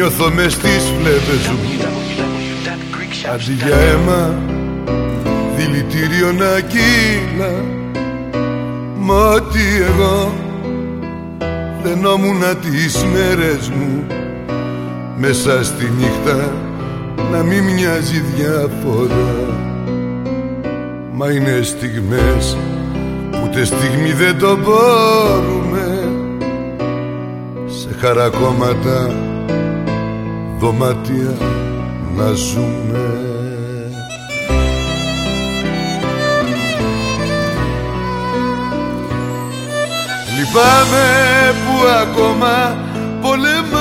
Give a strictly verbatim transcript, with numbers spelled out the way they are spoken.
νιώθω μες στις φλέβες μου. Αντί για αίμα δηλητήριο να κύλα. Μα ότι εγώ φαινόμουνα τις μέρες μου μέσα στη νύχτα να μην μοιάζει διαφορά. Μα είναι στιγμές που ούτε στιγμή δεν το μπορούμε σε χαρακόμματα δωμάτια να ζούμε. Λυπάμαι που ακόμα πολεμάω